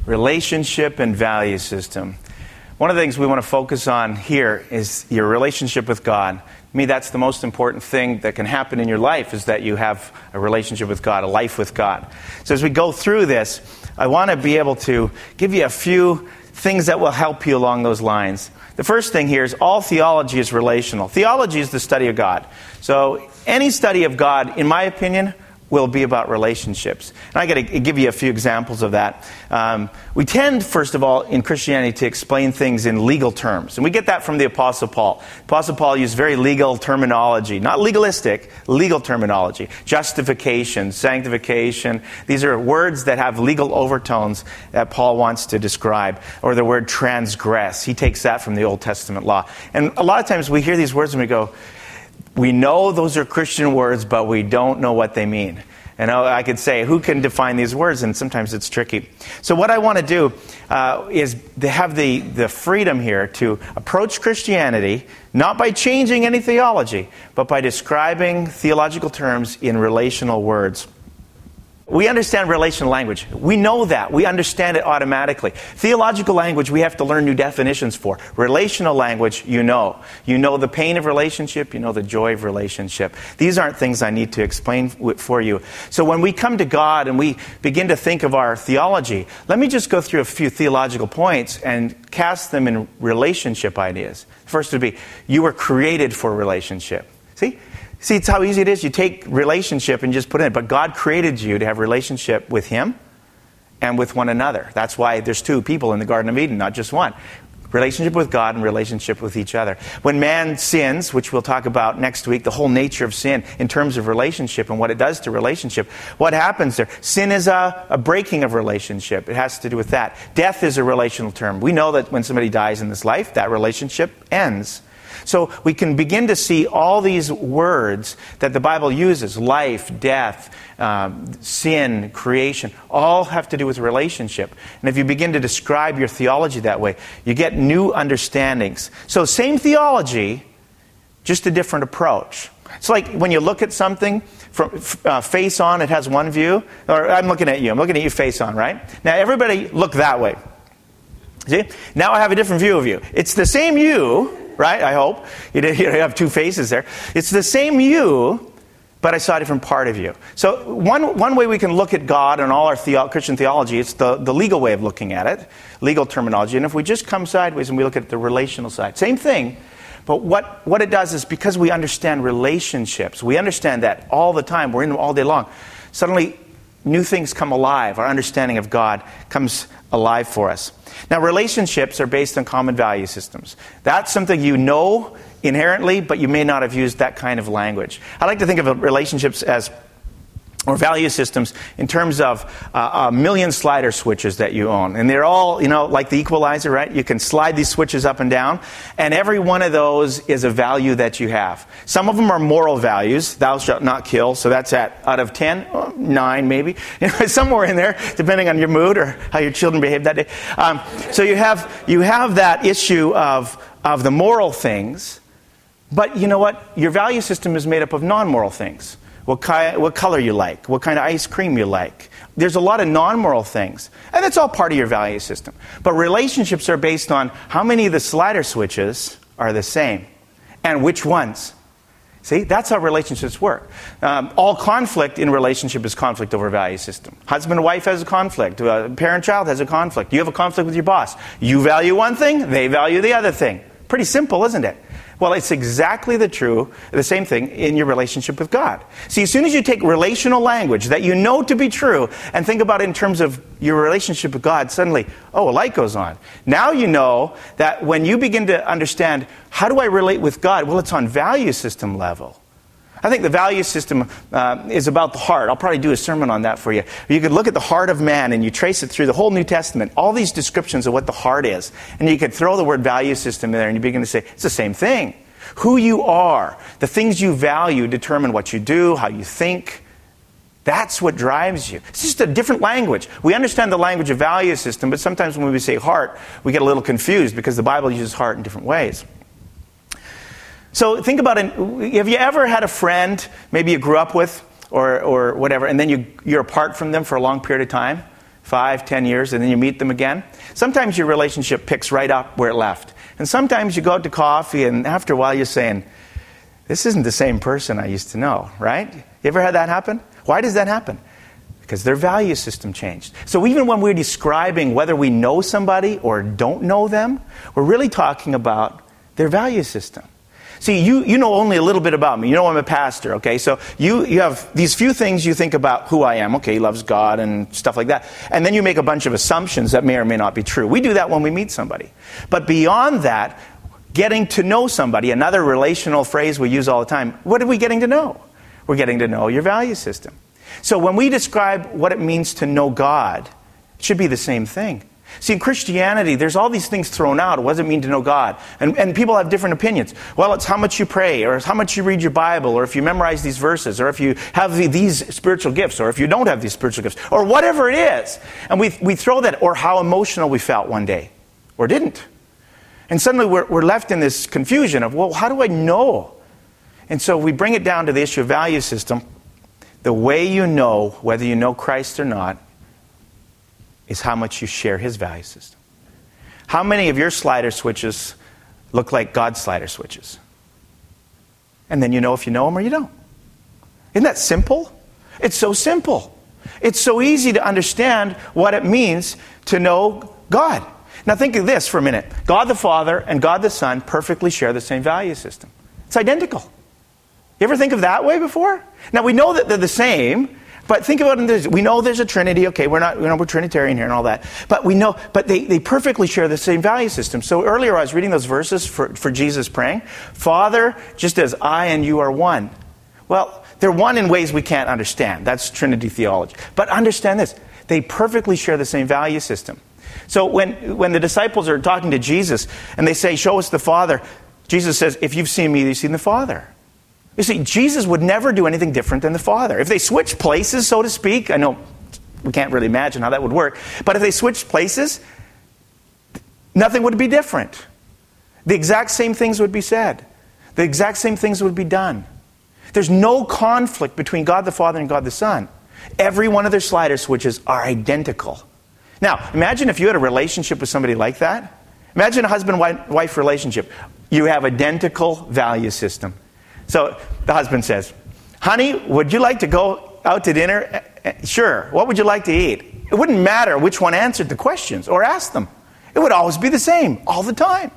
Relationship and value system. One of the things we want to focus on here is your relationship with God. To me, that's the most important thing that can happen in your life, is that you have a relationship with God, a life with God. So as we go through this, I want to be able to give you a few things that will help you along those lines. The first thing here is all theology is relational. Theology is the study of God. So any study of God, in my opinion, will be about relationships. And I got to give you a few examples of that. We tend, first of all, in Christianity to explain things in legal terms. And we get that from the Apostle Paul. Apostle Paul used very legal terminology, not legalistic, legal terminology. Justification, sanctification. These are words that have legal overtones that Paul wants to describe. Or the word transgress. He takes that from the Old Testament law. And a lot of times we hear these words and we go, we know those are Christian words, but we don't know what they mean. And I could say, who can define these words? And sometimes it's tricky. So what I want to do is to have the freedom here to approach Christianity, not by changing any theology, but by describing theological terms in relational words. We understand relational language. We know that. We understand it automatically. Theological language, we have to learn new definitions for. Relational language, you know. You know the pain of relationship. You know the joy of relationship. These aren't things I need to explain for you. So when we come to God and we begin to think of our theology, let me just go through a few theological points and cast them in relationship ideas. First would be, you were created for relationship. See, it's how easy it is. You take relationship and just put it in. But God created you to have relationship with Him and with one another. That's why there's two people in the Garden of Eden, not just one. Relationship with God and relationship with each other. When man sins, which we'll talk about next week, the whole nature of sin in terms of relationship and what it does to relationship, what happens there? Sin is a breaking of relationship. It has to do with that. Death is a relational term. We know that when somebody dies in this life, that relationship ends. So we can begin to see all these words that the Bible uses, life, death, sin, creation, all have to do with relationship. And if you begin to describe your theology that way, you get new understandings. So same theology, just a different approach. It's like when you look at something from face on, it has one view. Or I'm looking at you. I'm looking at you face on, right? Now everybody look that way. See? Now I have a different view of you. It's the same you. Right? I hope. You have two faces there. It's the same you, but I saw a different part of you. So one way we can look at God and all our Christian theology, it's the legal way of looking at it, legal terminology. And if we just come sideways and we look at the relational side, same thing. But what it does is, because we understand relationships, we understand that all the time, we're in them all day long, suddenly new things come alive. Our understanding of God comes alive for us. Now, relationships are based on common value systems. That's something you know inherently, but you may not have used that kind of language. I like to think of relationships as, or value systems, in terms of a million slider switches that you own. And they're all, like the equalizer, right? You can slide these switches up and down, and every one of those is a value that you have. Some of them are moral values. Thou shalt not kill, so that's out of 10, 9 maybe. Somewhere in there, depending on your mood or how your children behave that day. So you have that issue of the moral things, but you know what? Your value system is made up of non-moral things. What color you like, what kind of ice cream you like. There's a lot of non-moral things. And that's all part of your value system. But relationships are based on how many of the slider switches are the same. And which ones. See, that's how relationships work. All conflict in relationship is conflict over value system. Husband and wife has a conflict. Parent-child has a conflict. You have a conflict with your boss. You value one thing, they value the other thing. Pretty simple, isn't it? Well, it's exactly the same thing in your relationship with God. See, as soon as you take relational language that you know to be true and think about it in terms of your relationship with God, suddenly, a light goes on. Now you know that when you begin to understand, how do I relate with God? Well, it's on value system level. I think the value system is about the heart. I'll probably do a sermon on that for you. You could look at the heart of man and you trace it through the whole New Testament, all these descriptions of what the heart is. And you could throw the word value system in there and you begin to say, it's the same thing. Who you are, the things you value determine what you do, how you think. That's what drives you. It's just a different language. We understand the language of value system, but sometimes when we say heart, we get a little confused because the Bible uses heart in different ways. So think about it. Have you ever had a friend, maybe you grew up with or whatever, and then you're apart from them for a long period of time? 5, 10 years, and then you meet them again. Sometimes your relationship picks right up where it left. And sometimes you go out to coffee, and after a while you're saying, this isn't the same person I used to know, right? You ever had that happen? Why does that happen? Because their value system changed. So even when we're describing whether we know somebody or don't know them, we're really talking about their value system. See, you know only a little bit about me. You know I'm a pastor, okay? So you have these few things you think about who I am. Okay, he loves God and stuff like that. And then you make a bunch of assumptions that may or may not be true. We do that when we meet somebody. But beyond that, getting to know somebody, another relational phrase we use all the time, what are we getting to know? We're getting to know your value system. So when we describe what it means to know God, it should be the same thing. See, in Christianity, there's all these things thrown out. What does it mean to know God? And people have different opinions. Well, it's how much you pray, or how much you read your Bible, or if you memorize these verses, or if you have these spiritual gifts, or if you don't have these spiritual gifts, or whatever it is. And we throw that, or how emotional we felt one day, or didn't. And suddenly we're left in this confusion of, well, how do I know? And so we bring it down to the issue of value system. The way you know whether you know Christ or not is how much you share his value system. How many of your slider switches look like God's slider switches? And then you know if you know him or you don't. Isn't that simple? It's so simple. It's so easy to understand what it means to know God. Now think of this for a minute. God the Father and God the Son perfectly share the same value system. It's identical. You ever think of that way before? Now we know that they're the same, but think about it. We know there's a Trinity. Okay, we're Trinitarian here and all that. But we know, but they perfectly share the same value system. So earlier I was reading those verses for Jesus praying. Father, just as I and you are one. Well, they're one in ways we can't understand. That's Trinity theology. But understand this. They perfectly share the same value system. So when the disciples are talking to Jesus and they say, show us the Father, Jesus says, if you've seen me, you've seen the Father. You see, Jesus would never do anything different than the Father. If they switched places, so to speak, I know we can't really imagine how that would work, but if they switched places, nothing would be different. The exact same things would be said. The exact same things would be done. There's no conflict between God the Father and God the Son. Every one of their slider switches are identical. Now, imagine if you had a relationship with somebody like that. Imagine a husband-wife relationship. You have identical value system. So the husband says, honey, would you like to go out to dinner? Sure. What would you like to eat? It wouldn't matter which one answered the questions or asked them. It would always be the same all the time.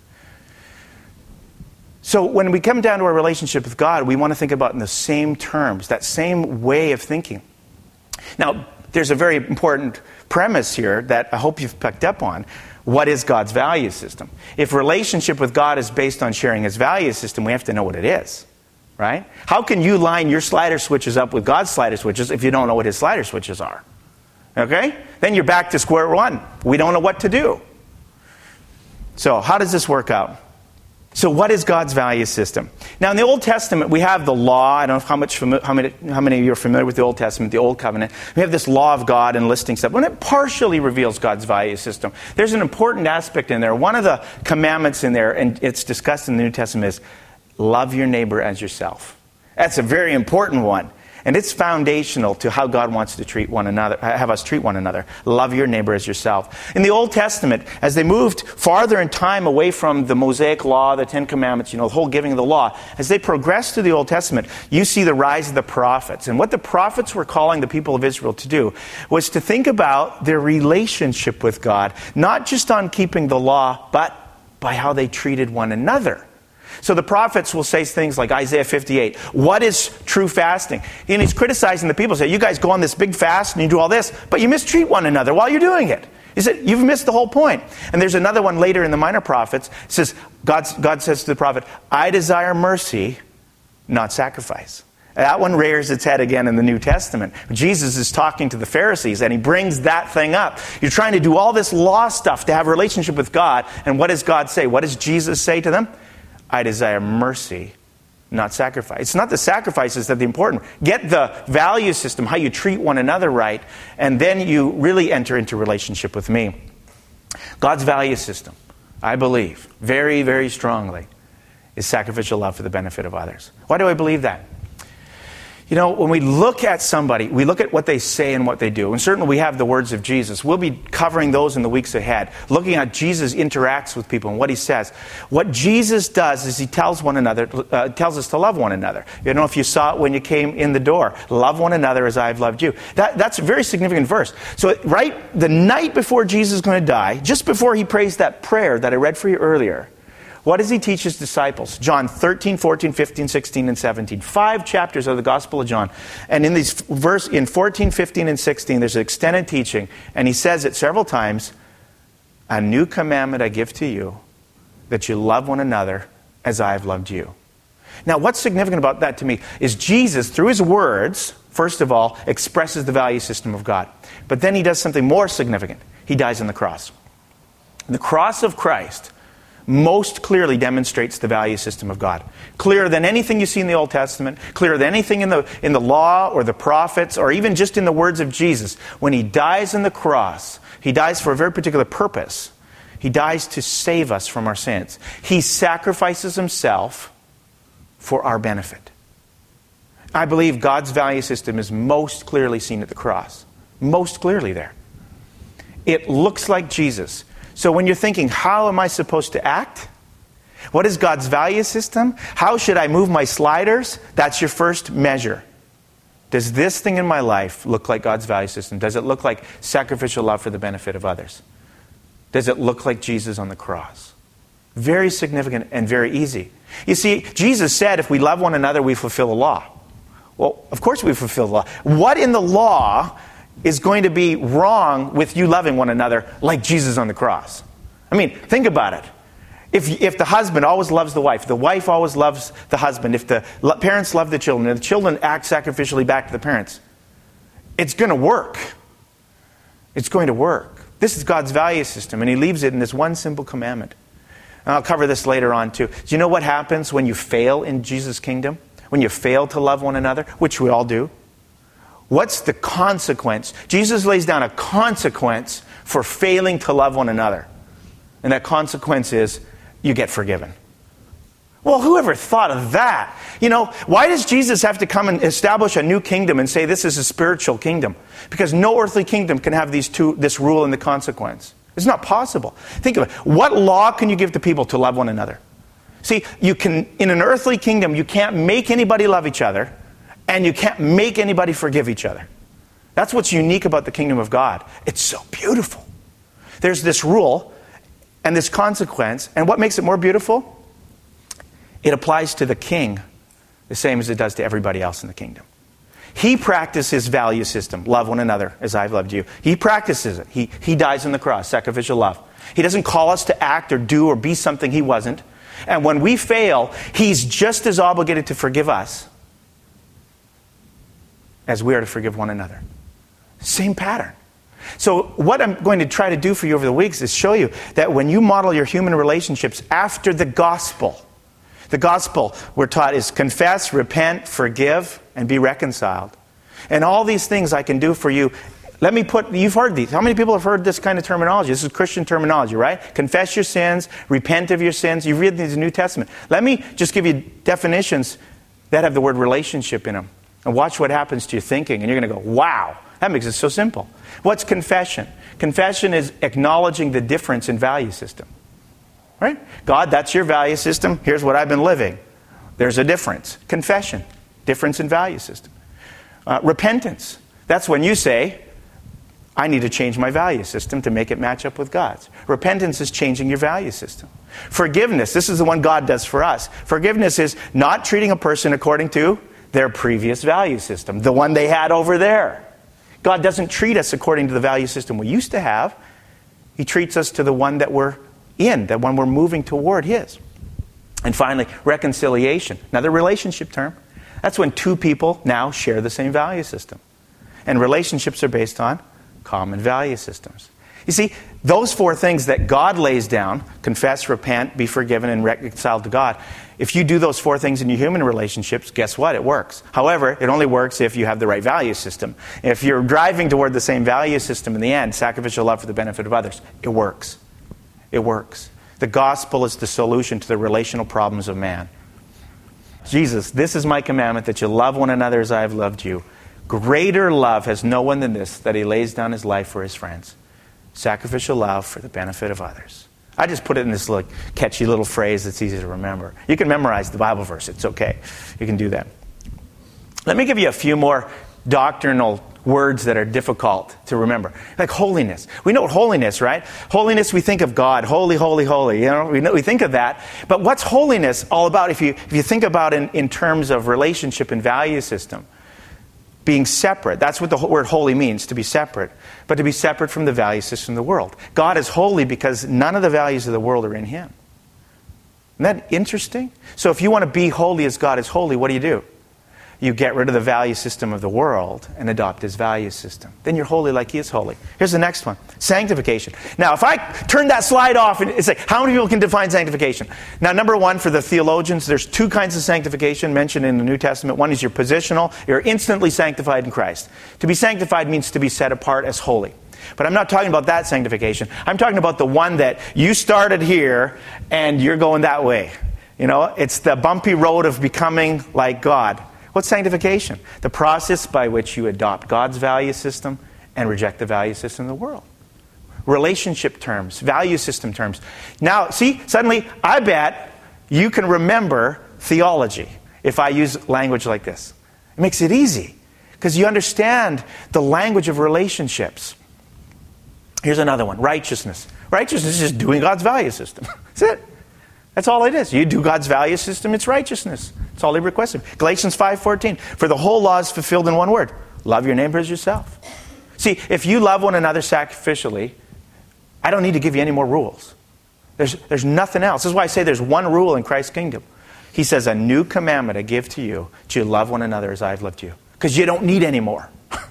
So when we come down to our relationship with God, we want to think about it in the same terms, that same way of thinking. Now, there's a very important premise here that I hope you've picked up on. What is God's value system? If relationship with God is based on sharing his value system, we have to know what it is, right? How can you line your slider switches up with God's slider switches if you don't know what his slider switches are? Okay? Then you're back to square one. We don't know what to do. So how does this work out? So what is God's value system? Now in the Old Testament we have the law. I don't know how many of you are familiar with the Old Testament, the Old Covenant. We have this law of God and listing stuff. When it partially reveals God's value system, there's an important aspect in there. One of the commandments in there, and it's discussed in the New Testament, is love your neighbor as yourself. That's a very important one. And it's foundational to how God wants to treat one another, have us treat one another. Love your neighbor as yourself. In the Old Testament, as they moved farther in time away from the Mosaic Law, the Ten Commandments, the whole giving of the law, as they progressed through the Old Testament, you see the rise of the prophets. And what the prophets were calling the people of Israel to do was to think about their relationship with God, not just on keeping the law, but by how they treated one another. So the prophets will say things like Isaiah 58, what is true fasting? And he's criticizing the people, say, you guys go on this big fast and you do all this, but you mistreat one another while you're doing it. He said, you've missed the whole point. And there's another one later in the Minor Prophets. It says, God says to the prophet, I desire mercy, not sacrifice. That one rears its head again in the New Testament. Jesus is talking to the Pharisees and he brings that thing up. You're trying to do all this law stuff to have a relationship with God. And what does God say? What does Jesus say to them? I desire mercy, not sacrifice. It's not the sacrifices that are the important. Get the value system, how you treat one another right, and then you really enter into relationship with me. God's value system, I believe, very, very strongly, is sacrificial love for the benefit of others. Why do I believe that? You know, when we look at somebody, we look at what they say and what they do. And certainly we have the words of Jesus. We'll be covering those in the weeks ahead, looking at Jesus interacts with people and what he says. What Jesus does is he tells us to love one another. You know, if you saw it when you came in the door, love one another as I've loved you. That's a very significant verse. So right the night before Jesus is going to die, just before he prays that prayer that I read for you earlier, what does he teach his disciples? John 13, 14, 15, 16, and 17. 5 chapters of the Gospel of John. And in 14, 15, and 16, there's an extended teaching. And he says it several times. A new commandment I give to you, that you love one another as I have loved you. Now, what's significant about that to me is Jesus, through his words, first of all, expresses the value system of God. But then he does something more significant. He dies on the cross. The cross of Christ most clearly demonstrates the value system of God. Clearer than anything you see in the Old Testament, clearer than anything in the law or the prophets, or even just in the words of Jesus. When he dies on the cross, he dies for a very particular purpose. He dies to save us from our sins. He sacrifices himself for our benefit. I believe God's value system is most clearly seen at the cross. Most clearly there. It looks like Jesus. So when you're thinking, how am I supposed to act? What is God's value system? How should I move my sliders? That's your first measure. Does this thing in my life look like God's value system? Does it look like sacrificial love for the benefit of others? Does it look like Jesus on the cross? Very significant and very easy. You see, Jesus said if we love one another, we fulfill the law. Well, of course we fulfill the law. What in the law is going to be wrong with you loving one another like Jesus on the cross? I mean, think about it. If the husband always loves the wife always loves the husband, if the parents love the children, and the children act sacrificially back to the parents, it's going to work. It's going to work. This is God's value system, and he leaves it in this one simple commandment. And I'll cover this later on too. Do you know what happens when you fail in Jesus' kingdom? When you fail to love one another, which we all do? What's the consequence? Jesus lays down a consequence for failing to love one another. And that consequence is you get forgiven. Well, whoever thought of that? You know, why does Jesus have to come and establish a new kingdom and say this is a spiritual kingdom? Because no earthly kingdom can have this rule and the consequence. It's not possible. Think of it. What law can you give to people to love one another? See, in an earthly kingdom, you can't make anybody love each other. And you can't make anybody forgive each other. That's what's unique about the kingdom of God. It's so beautiful. There's this rule and this consequence. And what makes it more beautiful? It applies to the king the same as it does to everybody else in the kingdom. He practices his value system. Love one another as I've loved you. He practices it. He dies on the cross. Sacrificial love. He doesn't call us to act or do or be something he wasn't. And when we fail, he's just as obligated to forgive us as we are to forgive one another. Same pattern. So what I'm going to try to do for you over the weeks is show you that when you model your human relationships after the gospel we're taught is confess, repent, forgive, and be reconciled. And all these things I can do for you. You've heard these. How many people have heard this kind of terminology? This is Christian terminology, right? Confess your sins, repent of your sins. You read these in the New Testament. Let me just give you definitions that have the word relationship in them. And watch what happens to your thinking. And you're going to go, wow, that makes it so simple. What's confession? Confession is acknowledging the difference in value system. Right? God, that's your value system. Here's what I've been living. There's a difference. Confession. Difference in value system. Repentance. That's when you say, I need to change my value system to make it match up with God's. Repentance is changing your value system. Forgiveness. This is the one God does for us. Forgiveness is not treating a person according to their previous value system, the one they had over there. God doesn't treat us according to the value system we used to have. He treats us to the one that we're in, the one we're moving toward his. And finally, reconciliation, another relationship term. That's when two people now share the same value system. And relationships are based on common value systems. You see, those four things that God lays down, confess, repent, be forgiven, and reconciled to God, if you do those four things in your human relationships, guess what? It works. However, it only works if you have the right value system. If you're driving toward the same value system in the end, sacrificial love for the benefit of others, it works. It works. The gospel is the solution to the relational problems of man. Jesus, this is my commandment, that you love one another as I have loved you. Greater love has no one than this, that he lays down his life for his friends. Sacrificial love for the benefit of others. I just put it in this catchy little phrase that's easy to remember. You can memorize the Bible verse. It's okay. You can do that. Let me give you a few more doctrinal words that are difficult to remember. Like holiness. We know holiness, right? Holiness, we think of God. Holy, holy, holy. We think of that. But what's holiness all about if you think about it in terms of relationship and value system? Being separate. That's what the word holy means, to be separate. But to be separate from the value system of the world. God is holy because none of the values of the world are in him. Isn't that interesting? So if you want to be holy as God is holy, what do? You get rid of the value system of the world and adopt his value system. Then you're holy like he is holy. Here's the next one. Sanctification. Now, if I turn that slide off, and it's like, how many people can define sanctification? Now, number one, for the theologians, there's two kinds of sanctification mentioned in the New Testament. One is your positional. You're instantly sanctified in Christ. To be sanctified means to be set apart as holy. But I'm not talking about that sanctification. I'm talking about the one that you started here and you're going that way. It's the bumpy road of becoming like God. What's sanctification? The process by which you adopt God's value system and reject the value system of the world. Relationship terms, value system terms. Now, see, suddenly, I bet you can remember theology if I use language like this. It makes it easy because you understand the language of relationships. Here's another one, righteousness. Righteousness is just doing God's value system. That's it. That's all it is. You do God's value system, it's righteousness. That's all he requested. Galatians 5:14. For the whole law is fulfilled in one word. Love your neighbor as yourself. See, if you love one another sacrificially, I don't need to give you any more rules. There's nothing else. This is why I say there's one rule in Christ's kingdom. He says, a new commandment I give to you, that you love one another as I've loved you. Because you don't need any more.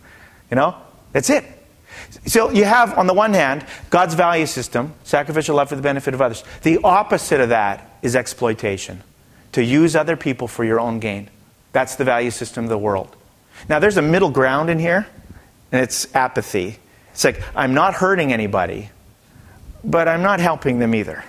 That's it. So you have, on the one hand, God's value system, sacrificial love for the benefit of others. The opposite of that is exploitation. To use other people for your own gain. That's the value system of the world. Now there's a middle ground in here, and it's apathy. It's like, I'm not hurting anybody, but I'm not helping them either.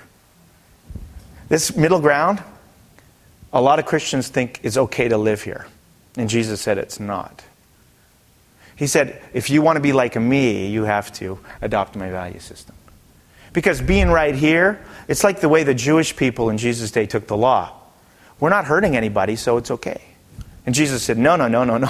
This middle ground, a lot of Christians think is okay to live here. And Jesus said it's not. He said, if you want to be like me, you have to adopt my value system. Because being right here, it's like the way the Jewish people in Jesus' day took the law. We're not hurting anybody, so it's okay. And Jesus said, no.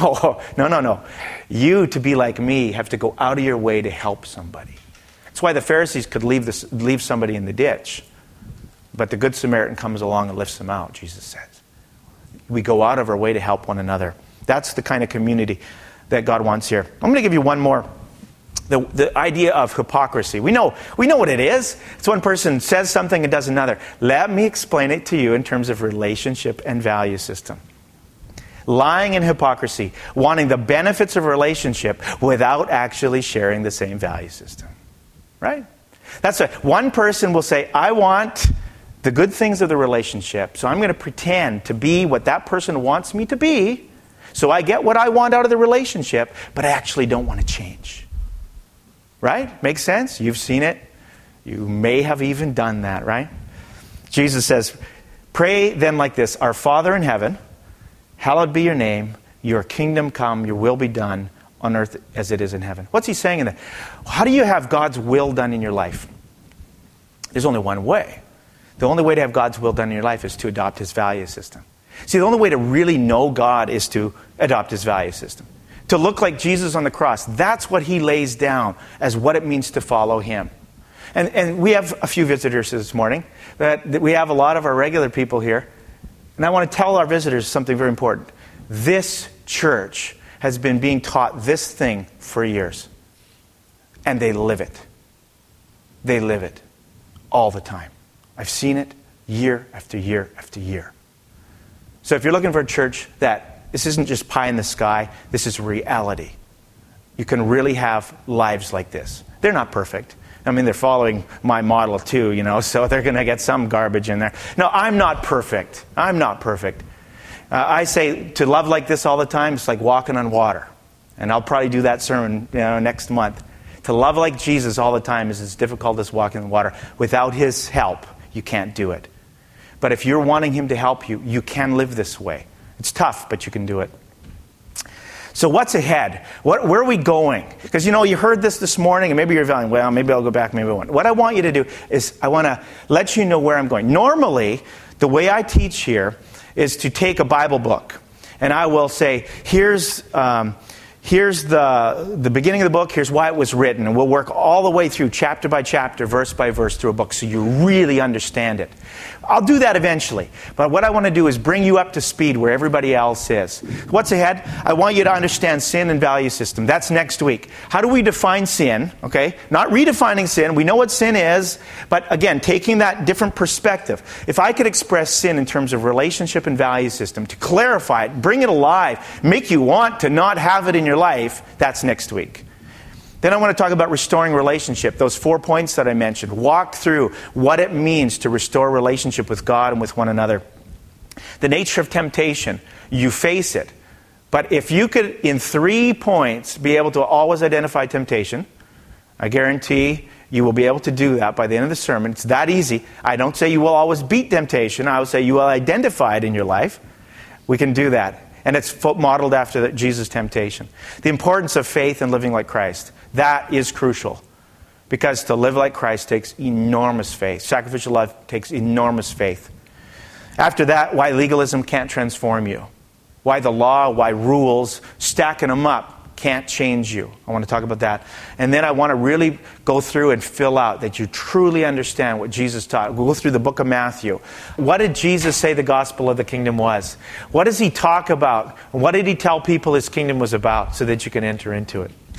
You, to be like me, have to go out of your way to help somebody. That's why the Pharisees could leave somebody in the ditch. But the Good Samaritan comes along and lifts them out, Jesus says. We go out of our way to help one another. That's the kind of community that God wants here. I'm going to give you one more. The idea of hypocrisy. We know what it is. It's one person says something and does another. Let me explain it to you in terms of relationship and value system. Lying and hypocrisy. Wanting the benefits of a relationship without actually sharing the same value system. Right? That's right. One person will say, I want the good things of the relationship, so I'm going to pretend to be what that person wants me to be, so I get what I want out of the relationship, but I actually don't want to change. Right? Makes sense? You've seen it. You may have even done that, right? Jesus says, pray then like this, Our Father in heaven, hallowed be your name, your kingdom come, your will be done on earth as it is in heaven. What's he saying in that? How do you have God's will done in your life? There's only one way. The only way to have God's will done in your life is to adopt his value system. See, the only way to really know God is to adopt his value system. To look like Jesus on the cross. That's what he lays down as what it means to follow him. And we have a few visitors this morning. That we have a lot of our regular people here. And I want to tell our visitors something very important. This church has been being taught this thing for years. And they live it. They live it all the time. I've seen it year after year after year. So if you're looking for a church that this isn't just pie in the sky, this is reality. You can really have lives like this. They're not perfect. I mean, they're following my model too, so they're going to get some garbage in there. No, I'm not perfect. I'm not perfect. I say to love like this all the time, it's like walking on water. And I'll probably do that sermon next month. To love like Jesus all the time is as difficult as walking on water. Without his help, you can't do it. But if you're wanting him to help you, you can live this way. It's tough, but you can do it. So what's ahead? Where are we going? Because you heard this morning, and maybe you're feeling, well, maybe I'll go back, maybe I won't. What I want you to do is I want to let you know where I'm going. Normally, the way I teach here is to take a Bible book, and I will say, here's the beginning of the book, here's why it was written, and we'll work all the way through chapter by chapter, verse by verse through a book so you really understand it. I'll do that eventually, but what I want to do is bring you up to speed where everybody else is. What's ahead? I want you to understand sin and value system. That's next week. How do we define sin? Okay, not redefining sin. We know what sin is, but again, taking that different perspective. If I could express sin in terms of relationship and value system, to clarify it, bring it alive, make you want to not have it in your life, that's next week. Then I want to talk about restoring relationship. Those 4 points that I mentioned. Walk through what it means to restore relationship with God and with one another. The nature of temptation. You face it. But if you could, in 3 points, be able to always identify temptation, I guarantee you will be able to do that by the end of the sermon. It's that easy. I don't say you will always beat temptation. I will say you will identify it in your life. We can do that. And it's modeled after Jesus' temptation. The importance of faith and living like Christ. That is crucial. Because to live like Christ takes enormous faith. Sacrificial love takes enormous faith. After that, why legalism can't transform you. Why the law, why rules, stacking them up can't change you. I want to talk about that. And then I want to really go through and fill out that you truly understand what Jesus taught. We'll go through the book of Matthew. What did Jesus say the gospel of the kingdom was? What does he talk about? What did he tell people his kingdom was about so that you can enter into it?